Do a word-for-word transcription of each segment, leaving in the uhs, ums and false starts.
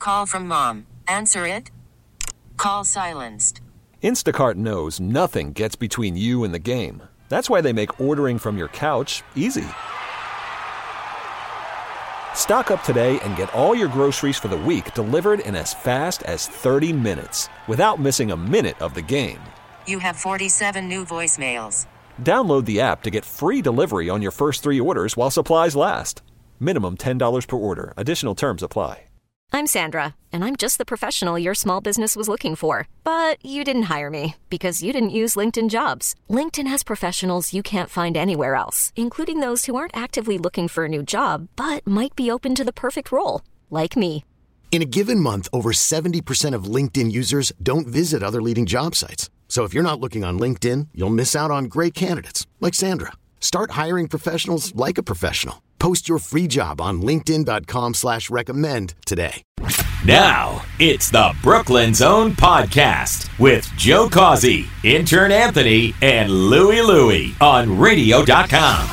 Call from mom. Answer it. Call silenced. Instacart knows nothing gets between you and the game. That's why they make ordering from your couch easy. Stock up today and get all your groceries for the week delivered in as fast as thirty minutes without missing a minute of the game. You have forty-seven new voicemails. Download the app to get free delivery on your first three orders while supplies last. Minimum ten dollars per order. Additional terms apply. I'm Sandra, and I'm just the professional your small business was looking for. But you didn't hire me because you didn't use LinkedIn Jobs. LinkedIn has professionals you can't find anywhere else, including those who aren't actively looking for a new job, but might be open to the perfect role, like me. In a given month, over seventy percent of LinkedIn users don't visit other leading job sites. So if you're not looking on LinkedIn, you'll miss out on great candidates like Sandra. Start hiring professionals like a professional. Post your free job on linkedin.com slash recommend today. Now, it's the Brooklyn's Own Podcast with Joe Causey, intern Anthony, and Louie Louie on radio dot com.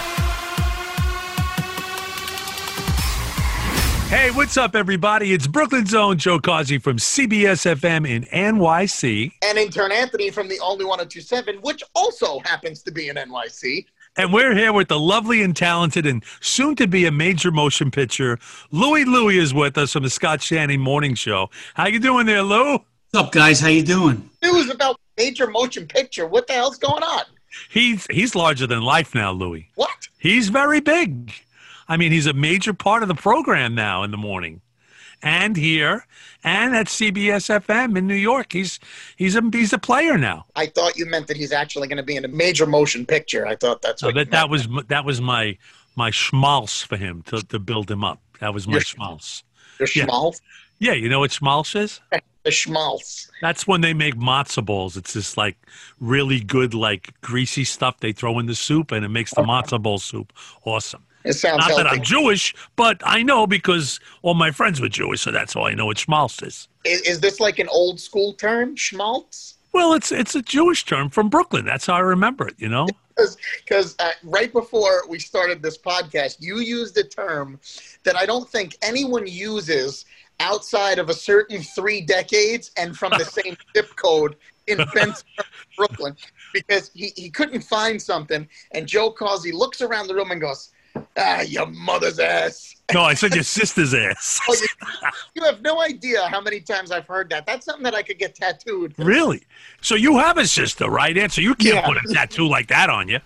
Hey, what's up, everybody? It's Brooklyn's Own Joe Causey from C B S F M in N Y C. And intern Anthony from the Only one oh two seven, which also happens to be in N Y C. And we're here with the lovely and talented and soon-to-be a major motion picture. Louie Louie is with us from the Scott Shannon Morning Show. How you doing there, Lou? What's up, guys? How you doing? News about major motion picture. What the hell's going on? He's he's larger than life now, Louie. What? He's very big. I mean, he's a major part of the program now in the morning. And here, and at C B S F M in New York. He's he's a he's a player now. I thought you meant that he's actually going to be in a major motion picture. I thought that's so what that you that meant. was that was my my schmaltz for him to, to build him up. That was my Your- schmaltz. Your Yeah. schmaltz? Yeah, you know what schmaltz is? The schmaltz. That's when they make matzo balls. It's this like really good, like greasy stuff they throw in the soup, and it makes the matzo ball soup awesome. It sounds Not healthy. that I'm Jewish, but I know because all my friends were Jewish, so that's how I know what schmaltz is. Is, is this like an old school term, schmaltz? Well, it's it's a Jewish term from Brooklyn. That's how I remember it, you know? Because uh, right before we started this podcast, you used a term that I don't think anyone uses outside of a certain three decades and from the same zip code in Benson, Brooklyn, because he, he couldn't find something, and Joe Causey looks around the room and goes, ah, your mother's ass. No, I said your sister's ass. Oh, you, you have no idea how many times I've heard that. That's something that I could get tattooed. Really? So you have a sister, right, Answer? You can't Yeah. put a tattoo like that on you.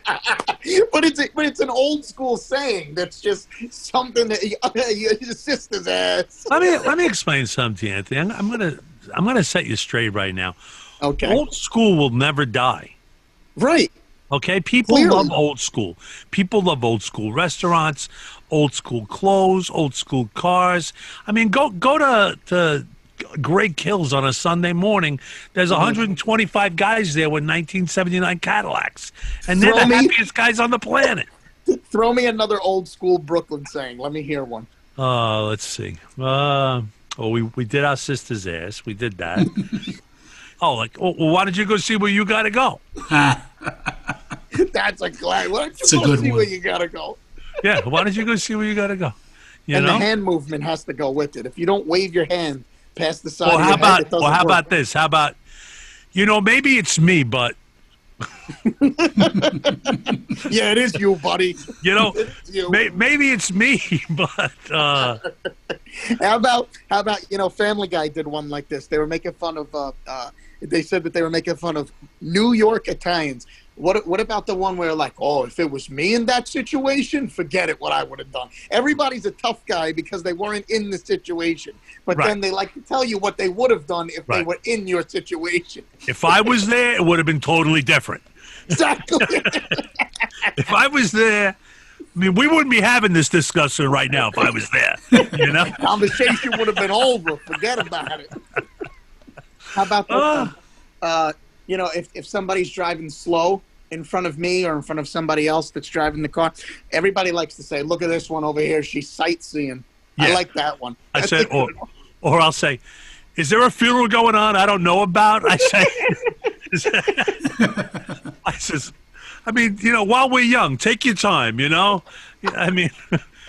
but it's a, but it's an old school saying that's just something that your sister's ass. Let me let me explain something to you, Anthony. I'm, I'm gonna I'm gonna set you straight right now. Okay. Old school will never die. Right. Okay, people Clearly. love old school. People love old school restaurants, old school clothes, old school cars. I mean, go go to to Greg Kills on a Sunday morning. There's one hundred twenty-five guys there with nineteen seventy-nine Cadillacs, and they're Throw the me- happiest guys on the planet. Throw me another old school Brooklyn saying. Let me hear one. Uh, let's see. Uh, oh, we we did our sister's ass. We did that. Oh, like, oh, well, why don't you go see where you got to go? That's a glad. Why don't you It's a go good see one. where you gotta go? Yeah, why don't you go see where you got to go? You and know? the hand movement has to go with it. If you don't wave your hand past the side Well, of how your about head, it doesn't well, how work. about this? How about, you know, maybe it's me, but Yeah, it is you, buddy. you know, It's you. may, maybe it's me, but uh, How about how about you know, Family Guy did one like this. They were making fun of. Uh, uh, they said that they were making fun of New York Italians. What what about the one where like, oh, if it was me in that situation, forget it, what I would have done. Everybody's a tough guy because they weren't in the situation, but Right. then they like to tell you what they would have done if they Right. were in your situation. if I was there, it would have been totally different. Exactly. If I was there, I mean, we wouldn't be having this discussion right now if I was there. You know? Conversation would have been over. Forget about it. How about this? Uh. one? Uh, you know, if, if somebody's driving slow in front of me or in front of somebody else that's driving the car, everybody likes to say, look at this one over here. She's sightseeing. I Yeah. like that one. I That's said, a or, good one. or I'll say, is there a funeral going on I don't know about? I say, is that- I says, I mean, you know, while we're young, take your time, you know? I mean,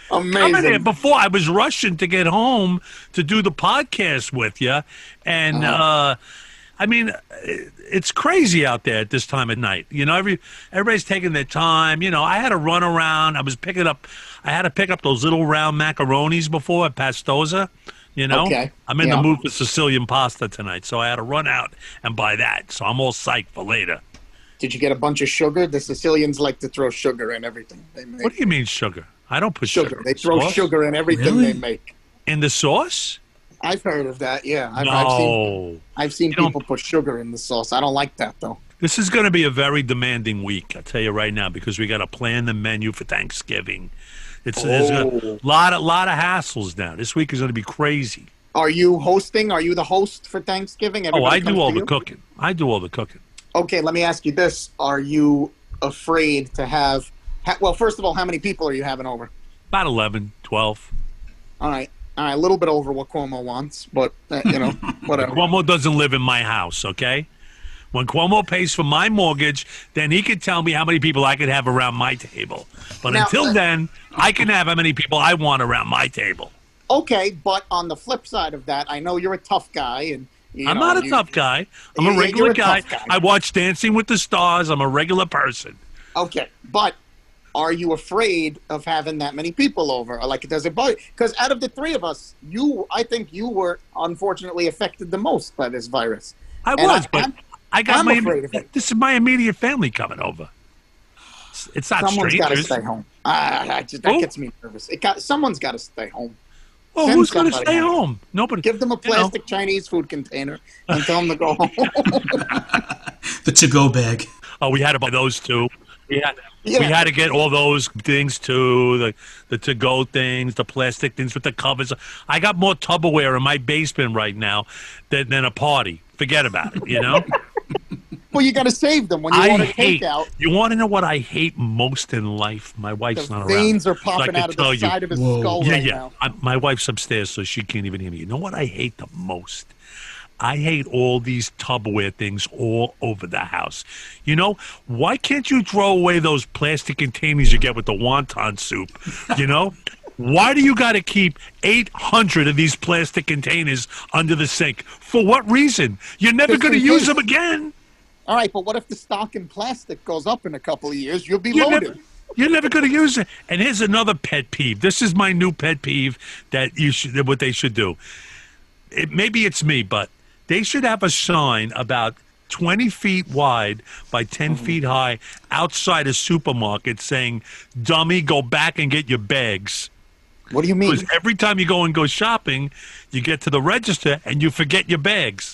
Amazing. coming here before. I was rushing to get home to do the podcast with you, and Uh-huh. uh, I mean, it's crazy out there at this time of night. You know, every everybody's taking their time. You know, I had to run around. I was picking up. I had to pick up those little round macaronis before at Pastosa. You know, Okay. I'm in Yeah. the mood for Sicilian pasta tonight, so I had to run out and buy that. So I'm all psyched for later. Did you get a bunch of sugar? The Sicilians like to throw sugar in everything they make. What do you mean sugar? I don't put sugar. Sugar. They in throw sauce. sugar in everything Really? they make. in the sauce. I've heard of that. Yeah, I've, No. I've seen. I've seen You don't- people put sugar in the sauce. I don't like that though. This is going to be a very demanding week, I'll tell you right now, because we got to plan the menu for Thanksgiving. It's there's Oh. a lot, a lot of hassles now. This week is going to be crazy. Are you hosting? Are you the host for Thanksgiving? Oh, Everybody I comes do all to the you? cooking. I do all the cooking. Okay, let me ask you this: Are you afraid to have? Ha- well, first of all, how many people are you having over? About eleven, twelve. All right, all right, a little bit over what Cuomo wants, but uh, you know, whatever. Cuomo doesn't live in my house, okay? When Cuomo pays for my mortgage, then he can tell me how many people I could have around my table. But Now, until uh, then, I can have how many people I want around my table. Okay, but on the flip side of that, I know you're a tough guy, and you I'm know, not a you- tough guy. I'm Yeah, a yeah, regular you're a guy. tough guy. I watch Dancing with the Stars. I'm a regular person. Okay, but are you afraid of having that many people over? Or like, does it bother? Because out of the three of us, you, I think you were unfortunately affected the most by this virus. I And was, I- but I'm- I got I'm my. afraid of it. This is my immediate family coming over. It's- It's not Someone's got to strangers. stay home. Ah, I just, that Who? gets me nervous. It got someone's got to stay home. Well, Send who's going to somebody stay home. home? Nobody. Give them a you know. plastic Chinese food container and tell them to go home. The to-go bag. Oh, we had to buy those too. We had, Yeah. we had to get all those things too, the the to-go things, the plastic things with the covers. I got more Tupperware in my basement right now than, than a party. Forget about it, you know? Well, you got to save them when you I want to hate, take out. you want to know what I hate most in life? My wife's The not veins around. are so I popping can out of tell the you. side of his Whoa. skull Yeah, right yeah. now. I, my wife's upstairs, so she can't even hear me. You know what I hate the most? I hate all these Tupperware things all over the house. You know, why can't you throw away those plastic containers you get with the wonton soup? You know? Why do you got to keep eight hundred of these plastic containers under the sink? For what reason? You're never Just going to in use case. them again. All right, but what if the stock in plastic goes up in a couple of years? You'll be You're loaded. never, you're never going to use it. And here's another pet peeve. This is my new pet peeve that you should, what they should do. It, maybe it's me, but they should have a sign about twenty feet wide by ten Mm-hmm. feet high outside a supermarket saying, dummy, go back and get your bags. What do you mean? Because every time you go and go shopping, you get to the register and you forget your bags.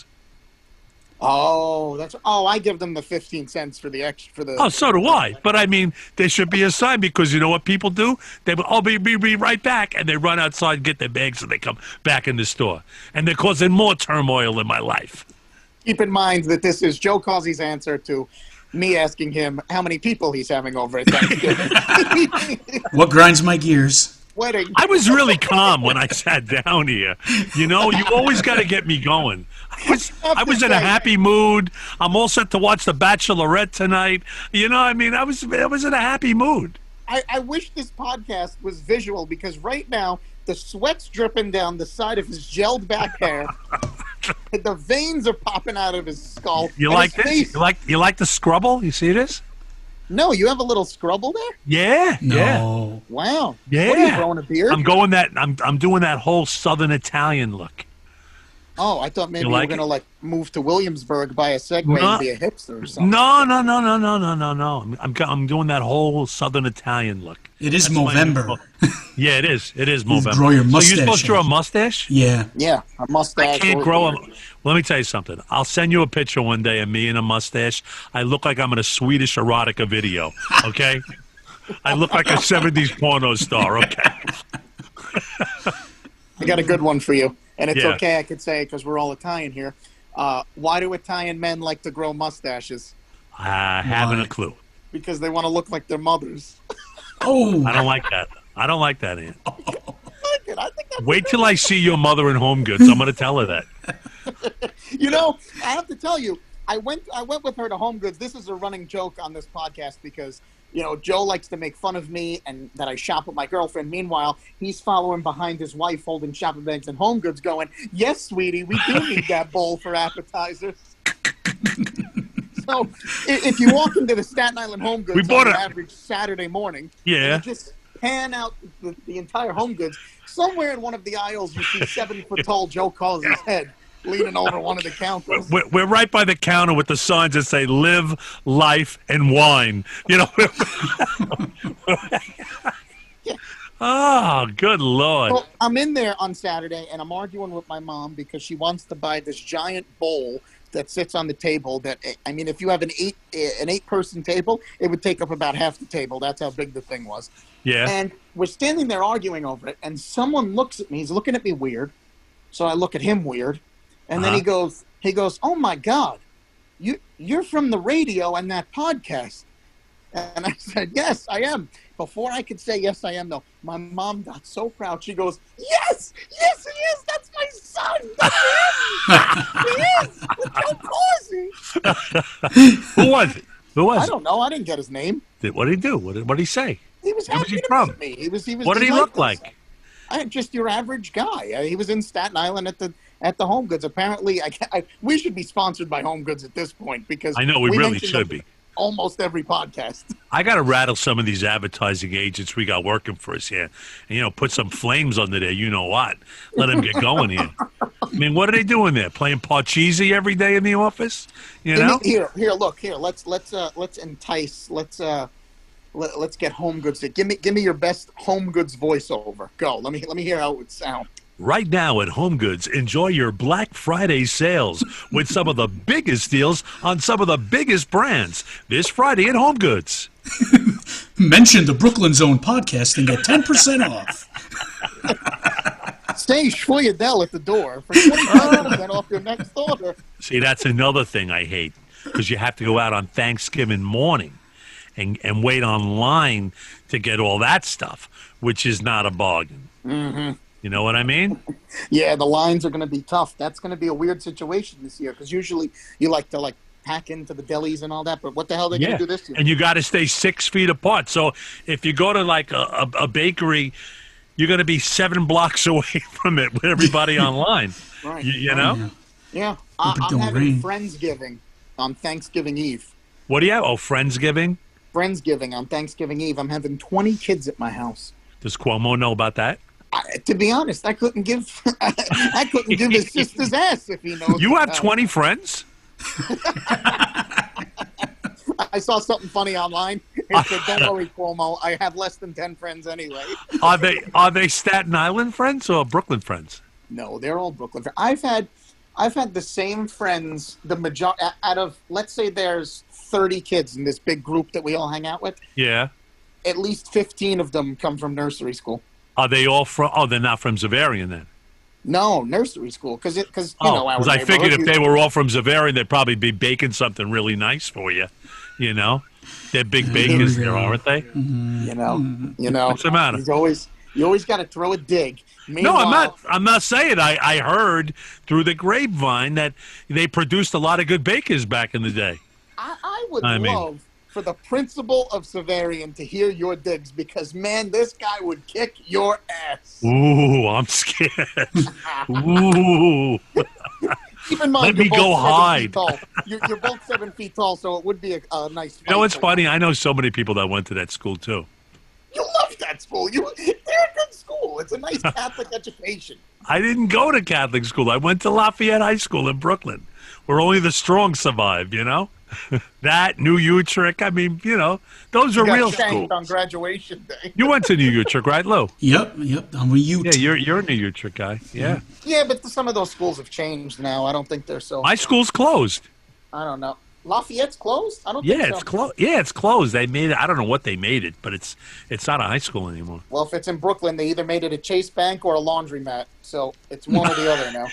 Oh, that's oh, I give them the fifteen cents for the extra for the. Oh, so do I. But I mean, there should be a sign because you know what people do? They will, oh, be, be, be right back. And they run outside and get their bags and they come back in the store. And they're causing more turmoil in my life. Keep in mind that this is Joe Causey's answer to me asking him how many people he's having over at Thanksgiving. What grinds my gears? Wedding. I was really calm when I sat down here. You know, you always got to get me going. I was, I was in a happy mood. I'm all set to watch The Bachelorette tonight. You know, I mean, I was I was in a happy mood. I, I wish this podcast was visual because right now the sweat's dripping down the side of his gelled back hair. The veins are popping out of his skull. You and like his this? face- You like you like the scrubble? You see this? No, you have a little scrubble there? Yeah, yeah. No. Wow. Yeah. What are you, growing a beard? I'm going that. I'm I'm doing that whole Southern Italian look. Oh, I thought maybe You you, like were it? going to like move to Williamsburg, buy a Segway, No. and be a hipster or something. No, no, no, no, no, no, no, no. I'm I'm, go- I'm doing that whole Southern Italian look. It is That's my new Movember. look. Yeah, it is. It is You Movember. grow your So mustache you're supposed to grow a out. mustache? Yeah. Yeah, a mustache. I can't or a grow a. beard. Let me tell you something. I'll send you a picture one day of me in a mustache. I look like I'm in a Swedish erotica video. Okay. I look like a seventies porno star. Okay. I got a good one for you, and it's Yeah. okay I could say because we're all Italian here. Uh, why do Italian men like to grow mustaches? I haven't Why? a clue. Because they want to look like their mothers. Oh. I don't like that. I don't like that, Ian. I think that's Wait till I see your mother in Home Goods. I'm going to tell her that. You know, I have to tell you, I went I went with her to Home Goods. This is a running joke on this podcast because you know, Joe likes to make fun of me and that I shop with my girlfriend. Meanwhile, he's following behind his wife holding shopping bags and Home Goods going, yes, sweetie, we do need that bowl for appetizers. So if you walk into the Staten Island Home Goods We bought on an a- average Saturday morning, Yeah. and you just pan out the, the entire Home Goods, somewhere in one of the aisles you see seven-foot-tall Joe Causey's head leaning over one of the counters. We're, we're right by the counter with the signs that say "Live, Life, and Wine." You know. Oh, good Lord! Well, I'm in there on Saturday, and I'm arguing with my mom because she wants to buy this giant bowl that sits on the table. That I mean, if you have an eight an eight person table, it would take up about half the table. That's how big the thing was. Yeah. And we're standing there arguing over it, and someone looks at me. He's looking at me weird, so I look at him weird, and then Uh-huh. he goes, he goes, "Oh my God, you you're from the radio and that podcast." And I said, "Yes, I am." Before I could say yes, I am, though, my mom got so proud. She goes, "Yes, yes, he is. That's my son. That's him. He is. With Joe Causey." Who was it? Who was I it? don't know. I didn't get his name. Did- What did he do? What did, what did he say? He was Where was happy he to from? meet me. He was. He was. What did he look delightful. like? I just your average guy. Uh, he was in Staten Island at the at the Home Goods. Apparently, I, I we should be sponsored by Home Goods at this point because I know we really mention should them be. Almost every podcast. I got to rattle some of these advertising agents we got working for us here, and you know, put some flames under there. You know what? Let them get going here. I mean, what are they doing there? Playing Parcheesi every day in the office? You Give me- know? here, here, look, here. Let's let's uh let's entice. Let's uh let, let's get Home Goods. To, give me give me your best Home Goods voiceover. Go. Let me let me hear how it would sound. Right now at Home Goods, enjoy your Black Friday sales with some of the biggest deals on some of the biggest brands this Friday at Home Goods. Mention the Brooklyn Zone podcast and get ten percent off. Say Schwoyadell at the door for twenty-five percent off your next order. See, that's another thing I hate because you have to go out on Thanksgiving morning and, and wait online to get all that stuff, which is not a bargain. Mm-hmm. You know what I mean? Yeah, the lines are going to be tough. That's going to be a weird situation this year because usually you like to like pack into the delis and all that. But what the hell are they going Yeah, to do this year? and you got to stay six feet apart. So if you go to like a, a, a bakery, you're going to be seven blocks away from it with everybody online. Right. You, you know? Yeah. Yeah, I, Hope it I'm don't having rain. Friendsgiving on Thanksgiving Eve. What do you have? Oh, Friendsgiving? Friendsgiving on Thanksgiving Eve. I'm having twenty kids at my house. Does Cuomo know about that? I, to be honest, I couldn't give I couldn't give his sister's ass if he knows. You have about it. twenty friends? I saw something funny online. It said, "Don't worry, Cuomo. I have less than ten friends anyway." Are they are they Staten Island friends or Brooklyn friends? No, they're all Brooklyn friends. I've had I've had the same friends. The major out of let's say there's thirty kids in this big group that we all hang out with. Yeah. At least fifteen of them come from nursery school. Are they all from? Oh, they're not from Zavarian then. No, nursery school, because it because you Oh, know our because I figured if neighborhood, they were all from Zavarian, they'd probably be baking something really nice for you. You know, they're big bakers there, aren't they? you know, you know. What's the matter? You always you always got to throw a dig. No, Meanwhile, I'm not. I'm not saying. I, I heard through the grapevine that they produced a lot of good bakers back in the day. I, I would I mean- love for the principal of Savarian to hear your digs because man, this guy would kick your ass. Ooh, I'm scared. Ooh. Keep in mind, Let you're me both go seven hide. Feet tall. You're, you're both seven feet tall, so it would be a, a nice. You know fight what's for funny? I know so many people that went to that school too. You love that school. You, they're a good school. It's a nice Catholic education. I didn't go to Catholic school. I went to Lafayette High School in Brooklyn, where only the strong survive, you know? That, New Utrecht, I mean, you know, those are You got real shanked schools. on graduation day. You went to New Utrecht, right, Lou? Yep, yep. I'm a Ute. Yeah, you're you're a New Utrecht guy. Yeah. Yeah, but some of those schools have changed now. I don't think they're so. My school's closed. I don't know. Lafayette's closed? I don't Yeah, think so. it's closed. Yeah, it's closed. They made it. I don't know what they made it, but it's it's not a high school anymore. Well, if it's in Brooklyn, they either made it a Chase Bank or a laundromat. So it's one or the other now.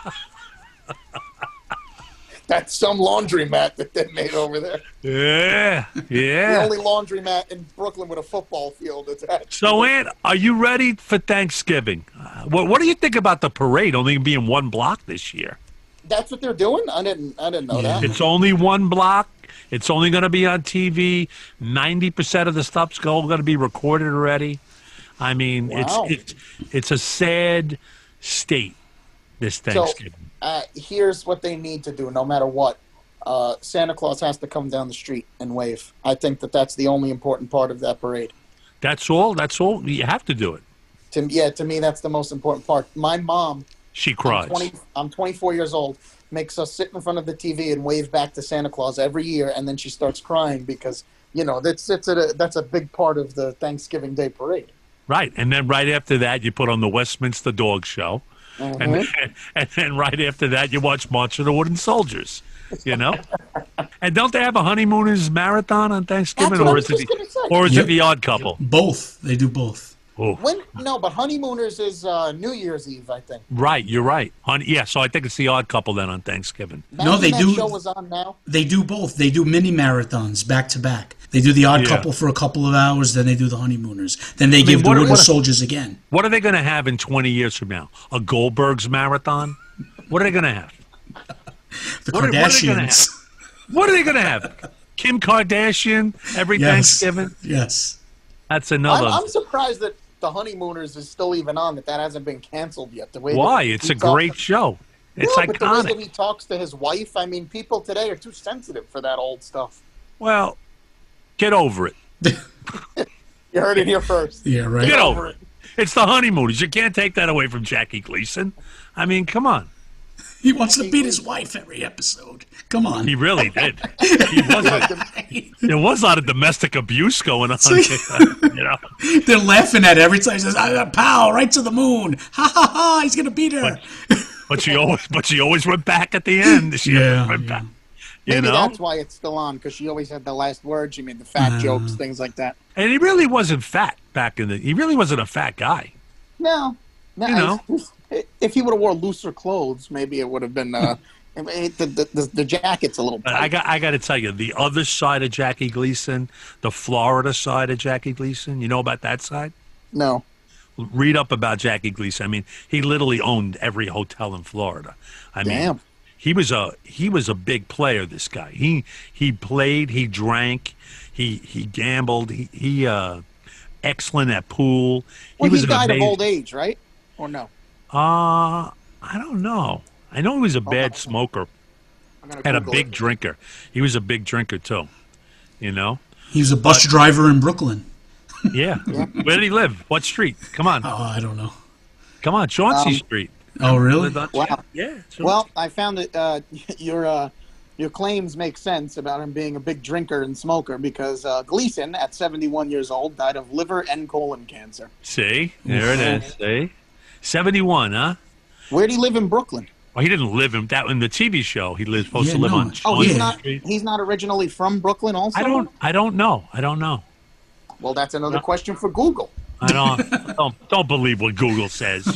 That's some laundromat that they made over there. Yeah, The yeah. only laundromat in Brooklyn with a football field attached. So, Ant, are you ready for Thanksgiving? Uh, what What do you think about the parade only being one block this year? That's what they're doing? I didn't I didn't know Yeah. that. It's only one block. It's only going to be on T V. ninety percent of the stuff's going to be recorded already. I mean, Wow. it's, it's it's a sad state this Thanksgiving. So, uh, here's what they need to do, no matter what. Uh, Santa Claus has to come down the street and wave. I think that that's the only important part of that parade. That's all. That's all. You have to do it. To, yeah, to me, that's the most important part. My mom, She cries. I'm, twenty, I'm twenty-four years old, makes us sit in front of the T V and wave back to Santa Claus every year, and then she starts crying because, you know, that's, it's a, that's a big part of the Thanksgiving Day parade. Right. And then right after that, you put on the Westminster Dog Show. Mm-hmm. And, then, and then right after that, you watch March of the Wooden Soldiers, you know? And don't they have a honeymooners marathon on Thanksgiving? That's what I Or was is, it just the, gonna say. or is Yep. it the Odd Couple? Both. They do both. Oh, When no, but honeymooners is uh, New Year's Eve, I think. right. You're right. Hon- yeah, so I think it's the Odd Couple then on Thanksgiving. No, they Imagine do- That show was on now. They do both. They do mini marathons back to back. They do the Odd Yeah. Couple for a couple of hours, then they do the honeymooners. Then they mean, give the what- Wooden what- Soldiers again. What are they going to have in twenty years from now? A Goldberg's marathon? What are they going to have? The What are- what are they gonna Kardashians. What are they going to have? Kim Kardashian every Yes. Thanksgiving? Yes. That's I'm, another. I'm surprised that the honeymooners is still even on. That that hasn't been canceled yet. The way Why? that It's he a great talks- show. It's Yeah, but the way that iconic. he talks to his wife. I mean, people today are too sensitive for that old stuff. Well, get over it. You heard it here first. Yeah, right. Get over it. It's the honeymooners. You can't take that away from Jackie Gleason. I mean, come on. He wants to beat his wife every episode. Come on. He really did. He was a, there was a lot of domestic abuse going on. You know, They're laughing at it every time he says, "Ah, "Pow, right to the moon!" Ha ha ha! He's gonna beat her. but she always, but she always went back at the end. She Yeah, went yeah. back. You Maybe know, that's why it's still on, because she always had the last word. She made the fat jokes, things like that. and he really wasn't fat back in the. He really wasn't a fat guy. No, no. You know. I- if he would have wore looser clothes, maybe it would have been. Uh, it, the, the, the the jacket's a little. But Tight. I got, I got to tell you, the other side of Jackie Gleason, the Florida side of Jackie Gleason. You know about that side? No. Read up about Jackie Gleason. I mean, he literally owned every hotel in Florida. I mean, Damn. he was a he was a big player. This guy. He he played. He drank. He he gambled. He he uh, excellent at pool. He Well, was he an died amazing, of old age, right? Or no? Uh, I don't know. I know he was a bad smoker I'm gonna and a Google big it. drinker. He was a big drinker too. You know. He was a bus driver in Brooklyn. Yeah. Where did he live? What street? Come on. Oh, I don't know. Come on. Chauncey Um, Street. Oh, really? Lived on- Wow. Yeah. Chauncey. Well, I found that uh, your uh, your claims make sense about him being a big drinker and smoker, because uh, Gleason, at seventy-one years old, died of liver and colon cancer. See? There it is. See? seventy-one, huh? Where do he live in Brooklyn? Well, he didn't live in that in the T V show. He was supposed Yeah, to live no. on Oh, Oh, Chauncey he's not. Street. He's not originally from Brooklyn. Also, I don't. I don't know. I don't know. Well, that's another question for Google. I don't. don't don't believe what Google says.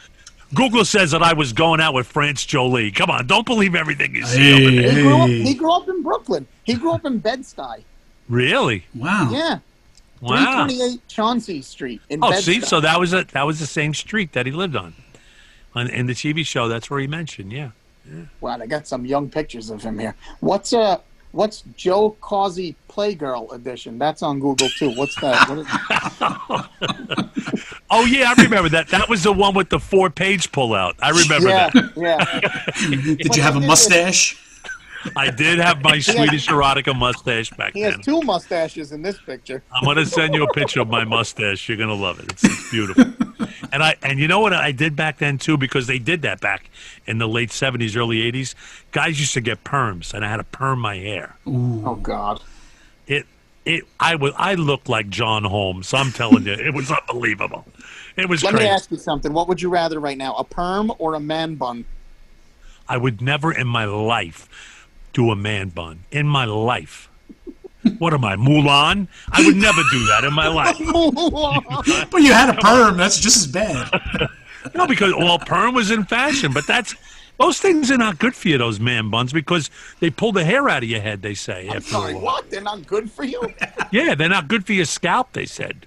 Google says that I was going out with France Jolie. Come on, don't believe everything you see over Hey, there. He grew up. hey. He grew up in Brooklyn. He grew up in Bed-Stuy. Really? Wow. Yeah, three Wow. twenty-eight Chauncey Street in Oh, Bed-Stuy. see, so that was a that was the same street that he lived on, on in the T V show. That's where he mentioned. Yeah. Wow, I got some young pictures of him here. What's uh, what's Joe Causey Playgirl edition? That's on Google too. What's that? What is, Oh yeah, I remember that. That was the one with the four-page pullout. I remember yeah, that. yeah. Did you have a mustache? I did have my Swedish erotica mustache back He has then. two mustaches in this picture. I'm gonna send you a picture of my mustache. You're gonna love it. It's, it's beautiful. And I and you know what I did back then too, because they did that back in the late seventies, early eighties. Guys used to get perms, and I had to perm my hair. Oh God. It it I was I looked like John Holmes. I'm telling you, it was unbelievable. It was Let crazy. me ask you something. What would you rather right now, a perm or a man bun? I would never in my life do a man bun. In my life. What am I, Mulan? I would never do that in my life. But you had a perm. That's just as bad. No, because well, perm was in fashion, but that's those things are not good for you. Those man buns, because they pull the hair out of your head. They say. I'm after a sorry, while. what? They're not good for you? Yeah, they're not good for your scalp. They said.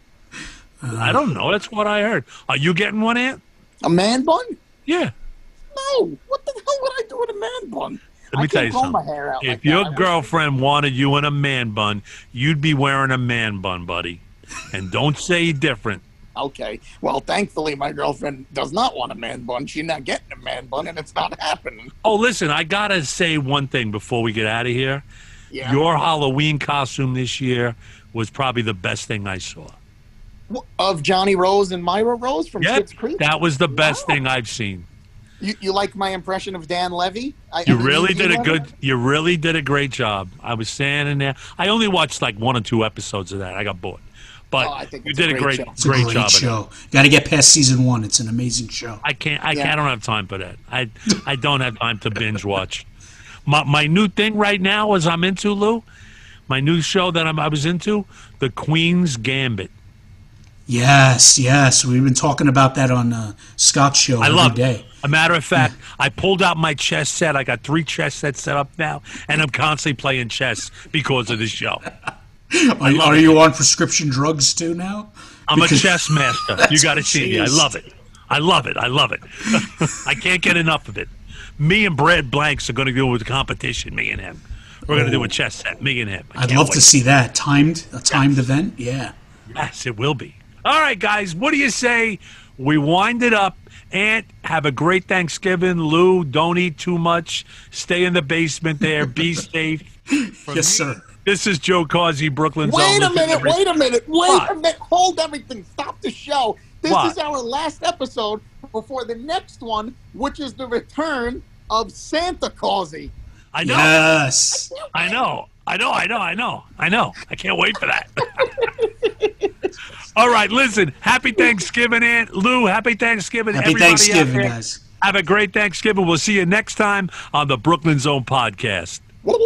I don't know. That's what I heard. Are you getting one, Ant? A man bun? Yeah. No. What the hell would I do with a man bun? Let me I tell you can't comb something. my hair out If like your that. girlfriend wanted you in a man bun, you'd be wearing a man bun, buddy. And don't say different. Okay. Well, thankfully, my girlfriend does not want a man bun. She's not getting a man bun, and it's not happening. Oh, listen, I got to say one thing before we get out of here. Yeah. Your Halloween costume this year was probably the best thing I saw. Of Johnny Rose and Myra Rose from Yep, Schitt's Creek? that was the best Wow. thing I've seen. You, you like my impression of Dan Levy? I, You I mean, really you did a never- good. You really did a great job. I was standing there. I only watched like one or two episodes of that. I got bored, but Oh, I think you it's a did a great great, show. It's a great, great job. of it. show. Got to get past season one. It's an amazing show. I can't. I Yeah. can't. I don't have time for that. I I don't have time to binge watch. My my new thing right now is I'm into Lou. My new show that I'm, I was into, The Queen's Gambit. Yes, yes. We've been talking about that on uh, Scott's show I every love day. it. A matter of fact, I pulled out my chess set. I got three chess sets set up now, and I'm constantly playing chess because of this show. Are, are you on prescription drugs too now? I'm Because- a chess master. You got to what see she me. I is. love it. I love it. I love it. I can't get enough of it. Me and Brad Blanks are going to do a competition, me and him. We're going to do a chess set, me and him. I I'd can't love wait. to see that. Timed, a timed event? Yeah. Yes, it will be. All right, guys, what do you say we wind it up? Aunt, have a great Thanksgiving. Lou, don't eat too much. Stay in the basement there. Be safe. From Yes, me, sir. This is Joe Causey, Brooklyn's Wait own. a Listen, minute, every- wait a minute, wait What? a minute. Hold everything. Stop the show. This What? is our last episode before the next one, which is the return of Santa Causey. I know. Yes. I know. I know. I know. I know. I know. I can't wait for that. All right, listen. Happy Thanksgiving, Aunt Lou. Happy Thanksgiving, Happy everybody out Thanksgiving, there. guys. Have a great Thanksgiving. We'll see you next time on the Brooklyn Zone podcast.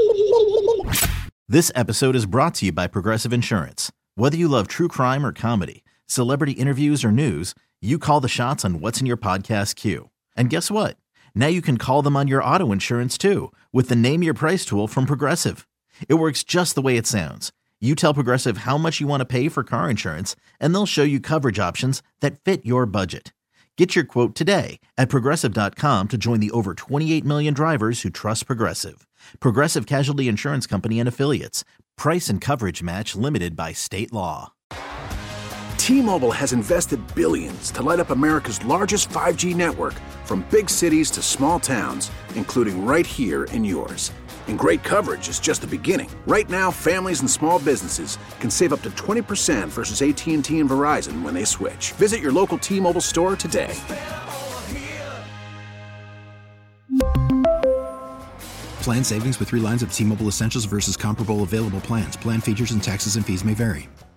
This episode is brought to you by Progressive Insurance. Whether you love true crime or comedy, celebrity interviews or news, you call the shots on what's in your podcast queue. And guess what? Now you can call them on your auto insurance too with the Name Your Price tool from Progressive. It works just the way it sounds. You tell Progressive how much you want to pay for car insurance, and they'll show you coverage options that fit your budget. Get your quote today at Progressive dot com to join the over twenty-eight million drivers who trust Progressive. Progressive Casualty Insurance Company and Affiliates. Price and coverage match limited by state law. T-Mobile has invested billions to light up America's largest five G network, from big cities to small towns, including right here in yours. And great coverage is just the beginning. Right now, families and small businesses can save up to twenty percent versus A T and T and Verizon when they switch. Visit your local T-Mobile store today. Plan savings with three lines of T-Mobile Essentials versus comparable available plans. Plan features and taxes and fees may vary.